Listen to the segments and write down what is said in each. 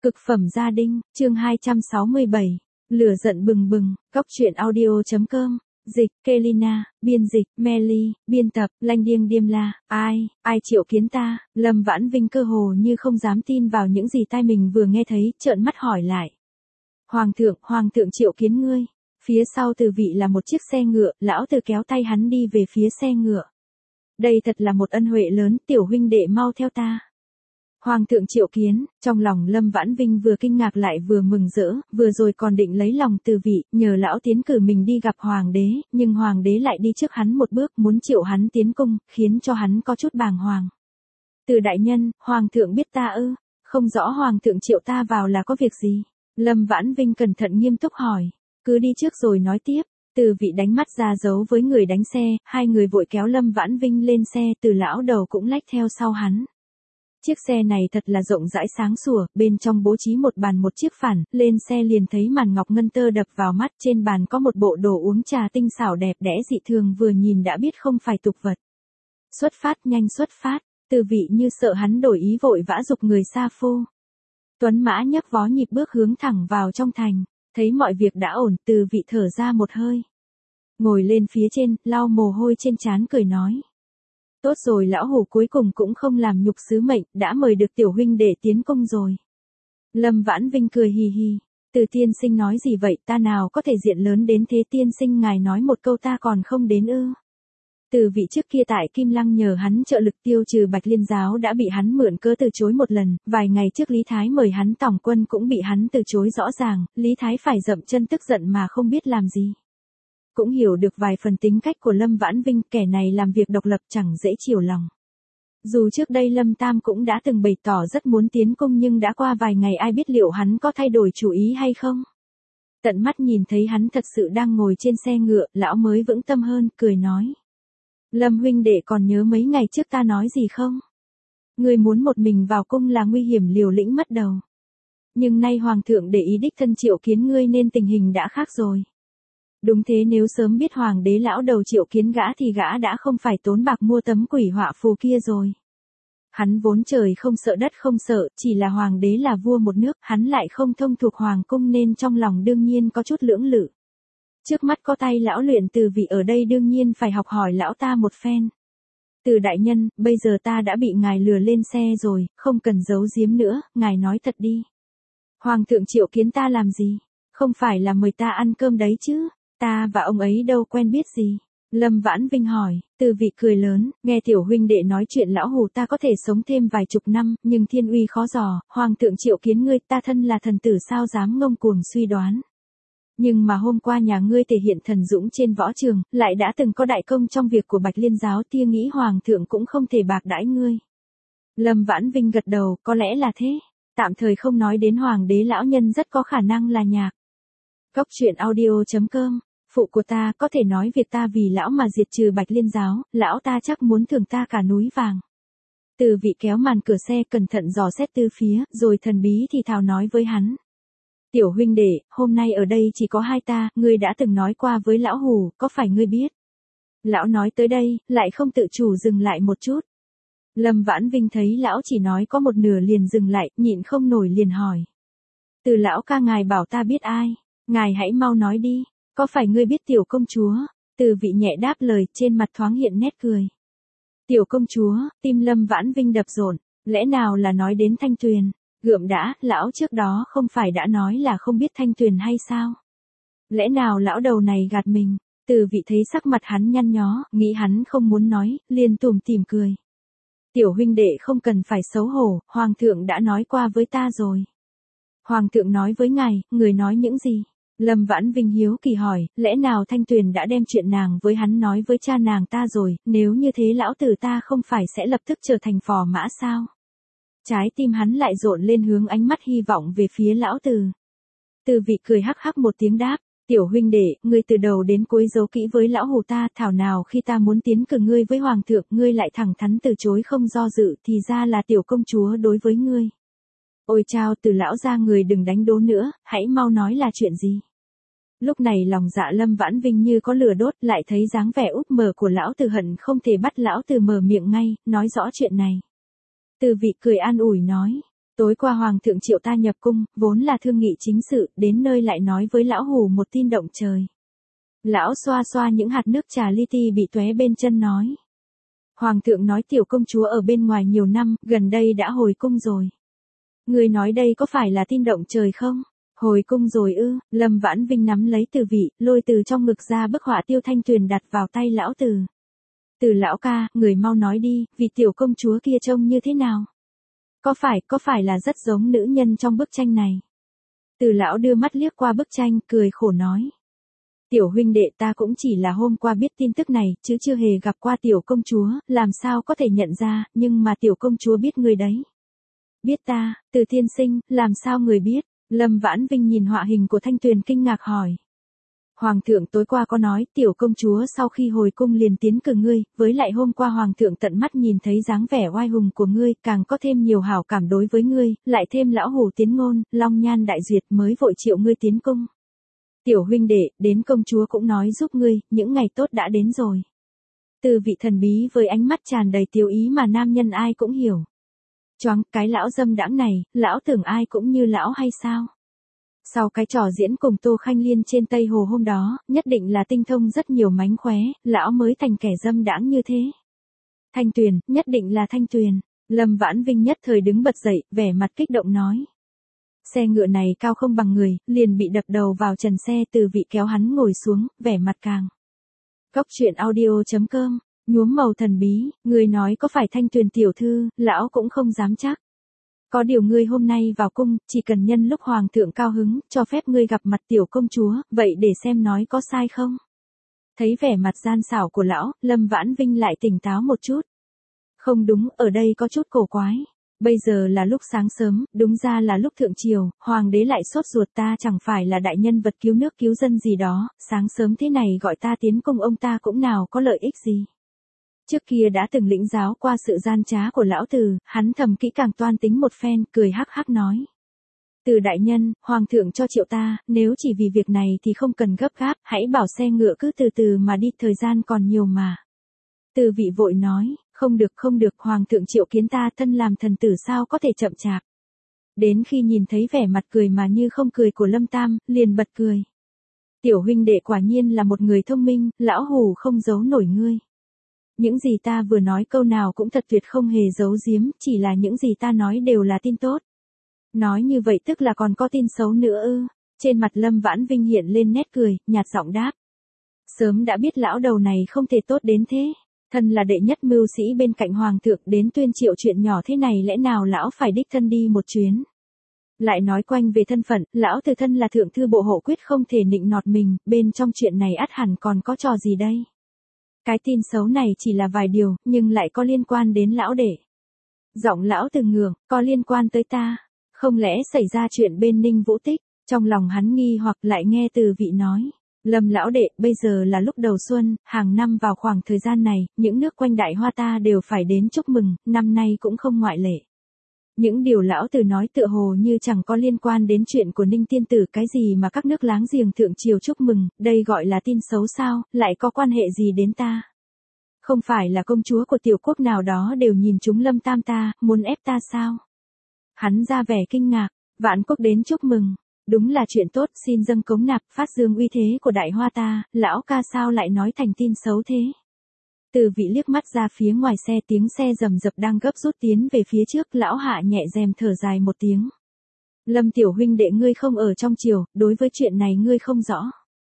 Cực phẩm gia đình, chương 267. Lửa giận bừng bừng, Cóc truyện audio.com. Dịch, Kelina, biên dịch, Melly, biên tập, Lanh Điêng Điềm La. Ai triệu kiến ta? Lâm Vãn Vinh cơ hồ như không dám tin vào những gì tai mình vừa nghe thấy, trợn mắt hỏi lại. Hoàng thượng triệu kiến ngươi. Phía sau Từ Vị là một chiếc xe ngựa, lão Từ kéo tay hắn đi về phía xe ngựa. Đây thật là một ân huệ lớn, tiểu huynh đệ mau theo ta. Hoàng thượng triệu kiến, trong lòng Lâm Vãn Vinh vừa kinh ngạc lại vừa mừng rỡ, vừa rồi còn định lấy lòng Từ Vị, nhờ lão tiến cử mình đi gặp hoàng đế, nhưng hoàng đế lại đi trước hắn một bước muốn triệu hắn tiến cung, khiến cho hắn có chút bàng hoàng. Từ đại nhân, hoàng thượng biết ta ư? Không rõ hoàng thượng triệu ta vào là có việc gì? Lâm Vãn Vinh cẩn thận nghiêm túc hỏi, cứ đi trước rồi nói tiếp. Từ Vị đánh mắt ra dấu với người đánh xe, hai người vội kéo Lâm Vãn Vinh lên xe, Từ lão đầu cũng lách theo sau hắn. Chiếc xe này thật là rộng rãi sáng sủa, bên trong bố trí một bàn một chiếc phản, lên xe liền thấy màn ngọc ngân tơ đập vào mắt, trên bàn có một bộ đồ uống trà tinh xảo đẹp đẽ dị thường vừa nhìn đã biết không phải tục vật. Xuất phát, nhanh xuất phát, Từ Vị như sợ hắn đổi ý vội vã giục người xa phu. Tuấn mã nhấc vó nhịp bước hướng thẳng vào trong thành, thấy mọi việc đã ổn, Từ Vị thở ra một hơi. Ngồi lên phía trên, lau mồ hôi trên trán cười nói. Tốt rồi, lão hủ cuối cùng cũng không làm nhục sứ mệnh, đã mời được tiểu huynh để tiến cung rồi. Lâm Vãn Vinh cười hì hì, Từ tiên sinh nói gì vậy, ta nào có thể diện lớn đến thế, tiên sinh ngài nói một câu ta còn không đến ư? Từ Vị trước kia tại Kim Lăng nhờ hắn trợ lực tiêu trừ Bạch Liên giáo đã bị hắn mượn cớ từ chối một lần, vài ngày trước Lý Thái mời hắn tòng quân cũng bị hắn từ chối rõ ràng, Lý Thái phải dậm chân tức giận mà không biết làm gì. Cũng hiểu được vài phần tính cách của Lâm Vãn Vinh, kẻ này làm việc độc lập chẳng dễ chiều lòng. Dù trước đây Lâm Tam cũng đã từng bày tỏ rất muốn tiến cung nhưng đã qua vài ngày ai biết liệu hắn có thay đổi chủ ý hay không. Tận mắt nhìn thấy hắn thật sự đang ngồi trên xe ngựa, lão mới vững tâm hơn, cười nói. Lâm huynh đệ còn nhớ mấy ngày trước ta nói gì không? Người muốn một mình vào cung là nguy hiểm liều lĩnh mất đầu. Nhưng nay hoàng thượng để ý đích thân triệu kiến ngươi nên tình hình đã khác rồi. Đúng thế, nếu sớm biết hoàng đế lão đầu triệu kiến gã thì gã đã không phải tốn bạc mua tấm quỷ họa phù kia rồi. Hắn vốn trời không sợ đất không sợ, chỉ là hoàng đế là vua một nước, hắn lại không thông thuộc hoàng cung nên trong lòng đương nhiên có chút lưỡng lự. Trước mắt có tay lão luyện Từ Vị ở đây đương nhiên phải học hỏi lão ta một phen. Từ đại nhân, bây giờ ta đã bị ngài lừa lên xe rồi, không cần giấu giếm nữa, ngài nói thật đi. Hoàng thượng triệu kiến ta làm gì? Không phải là mời ta ăn cơm đấy chứ? Ta và ông ấy đâu quen biết gì. Lâm Vãn Vinh hỏi, Từ Vị cười lớn, nghe tiểu huynh đệ nói chuyện lão hủ ta có thể sống thêm vài chục năm, nhưng thiên uy khó dò, hoàng thượng triệu kiến ngươi, ta thân là thần tử sao dám ngông cuồng suy đoán. Nhưng mà hôm qua nhà ngươi thể hiện thần dũng trên võ trường, lại đã từng có đại công trong việc của Bạch Liên giáo, tia nghĩ hoàng thượng cũng không thể bạc đãi ngươi. Lâm Vãn Vinh gật đầu, có lẽ là thế. Tạm thời không nói đến hoàng đế lão nhân rất có khả năng là nhạc. Cóc truyện audio.com. Phụ của ta có thể nói việc ta vì lão mà diệt trừ Bạch Liên giáo, lão ta chắc muốn thưởng ta cả núi vàng. Từ Vị kéo màn cửa xe cẩn thận dò xét từ phía, rồi thần bí thì thào nói với hắn. Tiểu huynh đệ, hôm nay ở đây chỉ có hai ta, ngươi đã từng nói qua với lão hủ, có phải ngươi biết? Lão nói tới đây, lại không tự chủ dừng lại một chút. Lâm Vãn Vinh thấy lão chỉ nói có một nửa liền dừng lại, nhịn không nổi liền hỏi. Từ lão ca ngài bảo ta biết ai? Ngài hãy mau nói đi, có phải ngươi biết tiểu công chúa? Từ Vị nhẹ đáp lời, trên mặt thoáng hiện nét cười. Tiểu công chúa, tim Lâm Vãn Vinh đập rộn, lẽ nào là nói đến Thanh Tuyền? Gượm đã, lão trước đó không phải đã nói là không biết Thanh Tuyền hay sao? Lẽ nào lão đầu này gạt mình? Từ Vị thấy sắc mặt hắn nhăn nhó, nghĩ hắn không muốn nói, liền tủm tỉm cười. Tiểu huynh đệ không cần phải xấu hổ, hoàng thượng đã nói qua với ta rồi. Hoàng thượng nói với ngài, người nói những gì? Lâm Vãn Vinh hiếu kỳ hỏi, lẽ nào Thanh Tuyền đã đem chuyện nàng với hắn nói với cha nàng ta rồi, nếu như thế lão tử ta không phải sẽ lập tức trở thành phò mã sao? Trái tim hắn lại rộn lên hướng ánh mắt hy vọng về phía lão Từ. Từ Vị cười hắc hắc một tiếng đáp, tiểu huynh đệ, ngươi từ đầu đến cuối giấu kỹ với lão hủ ta, thảo nào khi ta muốn tiến cử ngươi với hoàng thượng, ngươi lại thẳng thắn từ chối không do dự, thì ra là tiểu công chúa đối với ngươi. Ôi chao, Từ lão ra người đừng đánh đố nữa, hãy mau nói là chuyện gì. Lúc này lòng dạ Lâm Vãn Vinh như có lửa đốt, lại thấy dáng vẻ úp mở của lão Từ hận không thể bắt lão Từ mở miệng ngay, nói rõ chuyện này. Từ Vị cười an ủi nói, Tối qua hoàng thượng triệu ta nhập cung, vốn là thương nghị chính sự, đến nơi lại nói với lão hủ một tin động trời. Lão xoa xoa những hạt nước trà li ti bị tóe bên chân nói. Hoàng thượng nói tiểu công chúa ở bên ngoài nhiều năm, gần đây đã hồi cung rồi. Người nói đây có phải là tin động trời không? Hồi cung rồi ư? Lâm Vãn Vinh nắm lấy Từ Vị, lôi từ trong ngực ra bức họa Tiêu Thanh Tuyền đặt vào tay lão Từ. Từ lão ca, người mau nói đi, vì tiểu công chúa kia trông như thế nào? Có phải là rất giống nữ nhân trong bức tranh này? Từ lão đưa mắt liếc qua bức tranh, cười khổ nói. Tiểu huynh đệ, ta cũng chỉ là hôm qua biết tin tức này, chứ chưa hề gặp qua tiểu công chúa, làm sao có thể nhận ra, nhưng mà tiểu công chúa biết người đấy. Biết ta, Từ tiên sinh, làm sao người biết? Lâm Vãn Vinh nhìn họa hình của Thanh Tuyền kinh ngạc hỏi. Hoàng thượng tối qua có nói, tiểu công chúa sau khi hồi cung liền tiến cử ngươi, với lại hôm qua hoàng thượng tận mắt nhìn thấy dáng vẻ oai hùng của ngươi, càng có thêm nhiều hảo cảm đối với ngươi, lại thêm lão hủ tiến ngôn, long nhan đại duyệt mới vội triệu ngươi tiến cung. Tiểu huynh đệ, đến công chúa cũng nói giúp ngươi, những ngày tốt đã đến rồi. Từ Vị thần bí với ánh mắt tràn đầy tiêu ý mà nam nhân ai cũng hiểu. Choáng, cái lão dâm đãng này, lão tưởng ai cũng như lão hay sao? Sau cái trò diễn cùng Tô Khanh Liên trên Tây Hồ hôm đó, nhất định là tinh thông rất nhiều mánh khóe, lão mới thành kẻ dâm đãng như thế. Thanh Tuyền, nhất định là Thanh Tuyền. Lâm Vãn Vinh nhất thời đứng bật dậy, vẻ mặt kích động nói. Xe ngựa này cao không bằng người, liền bị đập đầu vào trần xe. Từ Vị kéo hắn ngồi xuống, vẻ mặt càng. Góc truyện audio.com, nhuốm màu thần bí, người nói có phải Thanh Tuyền tiểu thư, lão cũng không dám chắc. Có điều ngươi hôm nay vào cung, chỉ cần nhân lúc hoàng thượng cao hứng, cho phép ngươi gặp mặt tiểu công chúa, vậy để xem nói có sai không? Thấy vẻ mặt gian xảo của lão, Lâm Vãn Vinh lại tỉnh táo một chút. Không đúng, ở đây có chút cổ quái. Bây giờ là lúc sáng sớm, đúng ra là lúc thượng triều, hoàng đế lại sốt ruột, ta chẳng phải là đại nhân vật cứu nước cứu dân gì đó, sáng sớm thế này gọi ta tiến cung ông ta cũng nào có lợi ích gì. Trước kia đã từng lĩnh giáo qua sự gian trá của lão Từ, hắn thầm kỹ càng toan tính một phen, cười hắc hắc nói. Từ đại nhân, hoàng thượng cho triệu ta, nếu chỉ vì việc này thì không cần gấp gáp, hãy bảo xe ngựa cứ từ từ mà đi, thời gian còn nhiều mà. Từ Vị vội nói, không được, hoàng thượng triệu kiến ta, thân làm thần tử sao có thể chậm chạp. Đến khi nhìn thấy vẻ mặt cười mà như không cười của Lâm Tam, liền bật cười. Tiểu huynh đệ quả nhiên là một người thông minh, lão hủ không giấu nổi ngươi. Những gì ta vừa nói câu nào cũng thật tuyệt, không hề giấu giếm, chỉ là những gì ta nói đều là tin tốt. Nói như vậy tức là còn có tin xấu nữa ư? Trên mặt Lâm Vãn Vinh hiện lên nét cười, nhạt giọng đáp. Sớm đã biết lão đầu này không thể tốt đến thế. Thân là đệ nhất mưu sĩ bên cạnh hoàng thượng, đến tuyên triệu chuyện nhỏ thế này lẽ nào lão phải đích thân đi một chuyến. Lại nói quanh về thân phận, lão Từ thân là thượng thư bộ hộ quyết không thể nịnh nọt mình, bên trong chuyện này ắt hẳn còn có trò gì đây. Cái tin xấu này chỉ là vài điều, nhưng lại có liên quan đến lão đệ. Giọng lão Từ ngượng, có liên quan tới ta, không lẽ xảy ra chuyện bên Ninh Vũ Tích? Trong lòng hắn nghi hoặc lại nghe Từ Vị nói. Lâm lão đệ, bây giờ là lúc đầu xuân, hàng năm vào khoảng thời gian này, những nước quanh Đại Hoa ta đều phải đến chúc mừng, năm nay cũng không ngoại lệ. Những điều lão Từ nói tựa hồ như chẳng có liên quan đến chuyện của Ninh tiên tử, cái gì mà các nước láng giềng thượng triều chúc mừng, đây gọi là tin xấu sao, lại có quan hệ gì đến ta? Không phải là công chúa của tiểu quốc nào đó đều nhìn chúng Lâm Tam ta, muốn ép ta sao? Hắn ra vẻ kinh ngạc, vạn quốc đến chúc mừng. Đúng là chuyện tốt, xin dâng cống nạp, phát dương uy thế của Đại Hoa ta, lão ca sao lại nói thành tin xấu thế? Từ Vị liếc mắt ra phía ngoài xe, tiếng xe rầm rập đang gấp rút tiến về phía trước, lão hạ nhẹ rèm thở dài một tiếng. Lâm tiểu huynh đệ, ngươi không ở trong triều, đối với chuyện này ngươi không rõ.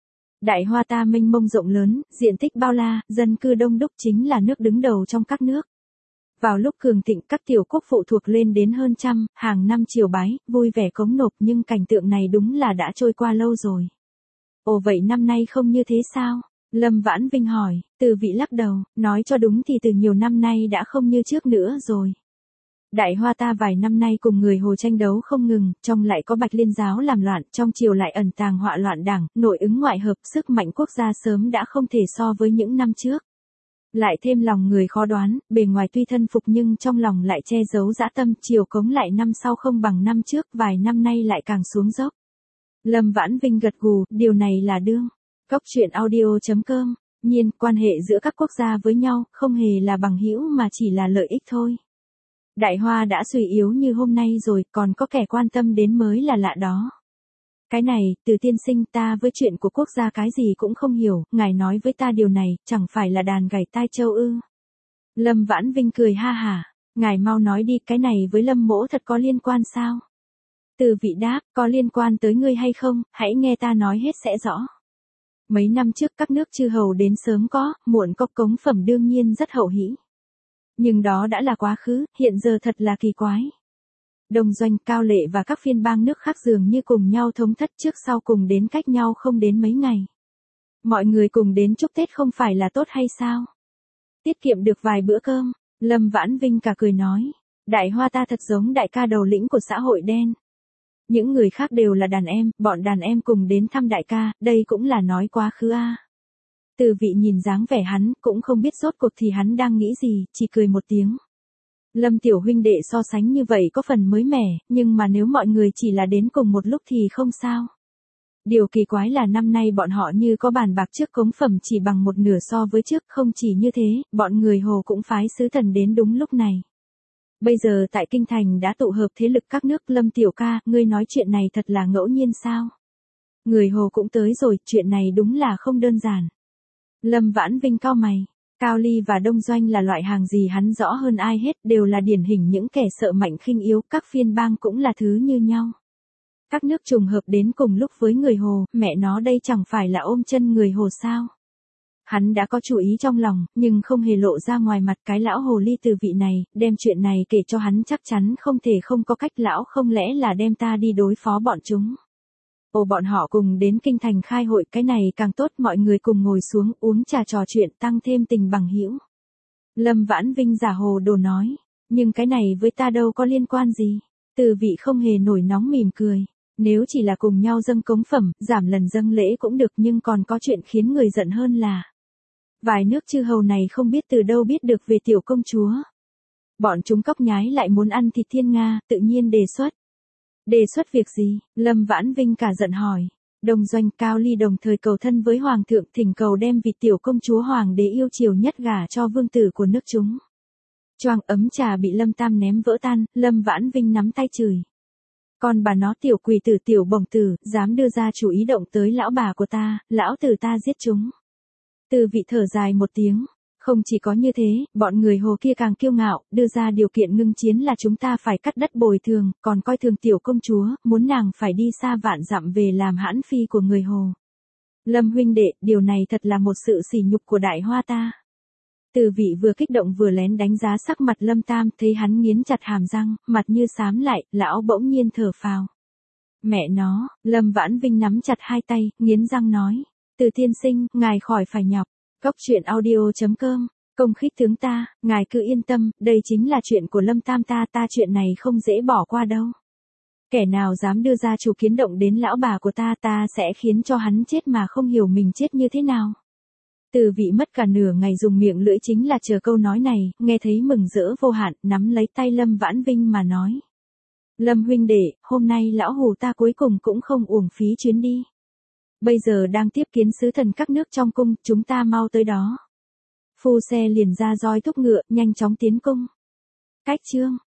Đại Hoa ta mênh mông rộng lớn, diện tích bao la, dân cư đông đúc, chính là nước đứng đầu trong các nước. Vào lúc cường thịnh, các tiểu quốc phụ thuộc lên đến hơn trăm, hàng năm triều bái, vui vẻ cống nộp, nhưng cảnh tượng này đúng là đã trôi qua lâu rồi. Ồ vậy năm nay không như thế sao? Lâm Vãn Vinh hỏi. Từ Vị lắc đầu, nói cho đúng thì từ nhiều năm nay đã không như trước nữa rồi. Đại Hoa ta vài năm nay cùng người Hồ tranh đấu không ngừng, trong lại có Bạch Liên giáo làm loạn, trong triều lại ẩn tàng họa loạn đảng, nội ứng ngoại hợp, sức mạnh quốc gia sớm đã không thể so với những năm trước. Lại thêm lòng người khó đoán, bề ngoài tuy thân phục nhưng trong lòng lại che giấu dã tâm, triều cống lại năm sau không bằng năm trước, vài năm nay lại càng xuống dốc. Lâm Vãn Vinh gật gù, điều này là đương. Góc truyện audio.com, nhiên, quan hệ giữa các quốc gia với nhau, không hề là bằng hữu mà chỉ là lợi ích thôi. Đại Hoa đã suy yếu như hôm nay rồi, còn có kẻ quan tâm đến mới là lạ đó. Cái này, Từ tiên sinh, ta với chuyện của quốc gia cái gì cũng không hiểu, ngài nói với ta điều này, chẳng phải là đàn gảy tai châu ư. Lâm Vãn Vinh cười ha hả, ngài mau nói đi, cái này với Lâm mỗ thật có liên quan sao? Từ vị đáp, có liên quan tới ngươi hay không, hãy nghe ta nói hết sẽ rõ. Mấy năm trước các nước chư hầu đến sớm có, muộn có, cống phẩm đương nhiên rất hậu hĩ. Nhưng đó đã là quá khứ, hiện giờ thật là kỳ quái. Đông Doanh, Cao Lệ và các phiên bang nước khác dường như cùng nhau thống thất, trước sau cùng đến cách nhau không đến mấy ngày. Mọi người cùng đến chúc Tết không phải là tốt hay sao? Tiết kiệm được vài bữa cơm. Lâm Vãn Vinh cả cười nói, Đại Hoa ta thật giống đại ca đầu lĩnh của xã hội đen. Những người khác đều là đàn em, bọn đàn em cùng đến thăm đại ca, đây cũng là nói quá khứ a. Từ vị nhìn dáng vẻ hắn, cũng không biết rốt cuộc thì hắn đang nghĩ gì, chỉ cười một tiếng. Lâm tiểu huynh đệ so sánh như vậy có phần mới mẻ, nhưng mà nếu mọi người chỉ là đến cùng một lúc thì không sao. Điều kỳ quái là năm nay bọn họ như có bàn bạc trước cống phẩm chỉ bằng một nửa so với trước, không chỉ như thế, bọn người Hồ cũng phái sứ thần đến đúng lúc này. Bây giờ tại Kinh Thành đã tụ hợp thế lực các nước. Lâm tiểu ca, ngươi nói chuyện này thật là ngẫu nhiên sao? Người Hồ cũng tới rồi, chuyện này đúng là không đơn giản. Lâm Vãn Vinh cau mày. Cao Ly và Đông Doanh là loại hàng gì hắn rõ hơn ai hết, đều là điển hình những kẻ sợ mạnh khinh yếu, các phiên bang cũng là thứ như nhau. Các nước trùng hợp đến cùng lúc với người Hồ, mẹ nó đây chẳng phải là ôm chân người Hồ sao? Hắn đã có chủ ý trong lòng, nhưng không hề lộ ra ngoài mặt. Cái lão hồ ly Từ vị này, đem chuyện này kể cho hắn chắc chắn không thể không có cách. Lão không lẽ là đem ta đi đối phó bọn chúng? Ồ, bọn họ cùng đến Kinh Thành khai hội, cái này càng tốt, mọi người cùng ngồi xuống uống trà trò chuyện tăng thêm tình bằng hữu. Lâm Vãn Vinh giả hồ đồ nói, nhưng cái này với ta đâu có liên quan gì. Từ vị không hề nổi nóng mỉm cười. Nếu chỉ là cùng nhau dâng cống phẩm, giảm lần dâng lễ cũng được, nhưng còn có chuyện khiến người giận hơn là vài nước chư hầu này không biết từ đâu biết được về tiểu công chúa. Bọn chúng cóc nhái lại muốn ăn thịt thiên nga, tự nhiên đề xuất. Đề xuất việc gì? Lâm Vãn Vinh cả giận hỏi. Đông Doanh, Cao Ly đồng thời cầu thân với Hoàng thượng, thỉnh cầu đem vịt tiểu công chúa Hoàng đế yêu chiều nhất gả cho vương tử của nước chúng. Choàng ấm trà bị Lâm Tam ném vỡ tan, Lâm Vãn Vinh nắm tay chửi. Còn bà nó tiểu quỷ tử tiểu bổng tử, dám đưa ra chủ ý động tới lão bà của ta, lão tử ta giết chúng. Từ vị thở dài một tiếng. Không chỉ có như thế, bọn người Hồ kia càng kiêu ngạo, đưa ra điều kiện ngưng chiến là chúng ta phải cắt đất bồi thường, còn coi thường tiểu công chúa, muốn nàng phải đi xa vạn dặm về làm hãn phi của người Hồ. Lâm huynh đệ, điều này thật là một sự sỉ nhục của Đại Hoa ta. Từ vị vừa kích động vừa lén đánh giá sắc mặt Lâm Tam, thấy hắn nghiến chặt hàm răng, mặt như xám lại, lão bỗng nhiên thở phào. Mẹ nó, Lâm Vãn Vinh nắm chặt hai tay, nghiến răng nói. Từ tiên sinh, ngài khỏi phải nhọc. Cốc truyện audio.com, công khích tướng ta, ngài cứ yên tâm, đây chính là chuyện của Lâm Tam ta, chuyện này không dễ bỏ qua đâu. Kẻ nào dám đưa ra chủ kiến động đến lão bà của ta, ta sẽ khiến cho hắn chết mà không hiểu mình chết như thế nào. Từ vị mất cả nửa ngày dùng miệng lưỡi chính là chờ câu nói này, nghe thấy mừng rỡ vô hạn, nắm lấy tay Lâm Vãn Vinh mà nói. Lâm huynh đệ, hôm nay lão hù ta cuối cùng cũng không uổng phí chuyến đi. Bây giờ đang tiếp kiến sứ thần các nước trong cung, chúng ta mau tới đó. Phu xe liền ra roi thúc ngựa, nhanh chóng tiến cung. Cách chương